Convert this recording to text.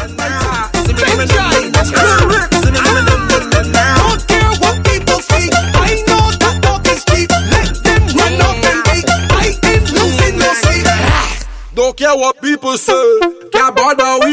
Don't care what people speak. I know that talk is cheap. Let them run up and beat. I ain't losing no sleep. Don't care what people say. Can't bother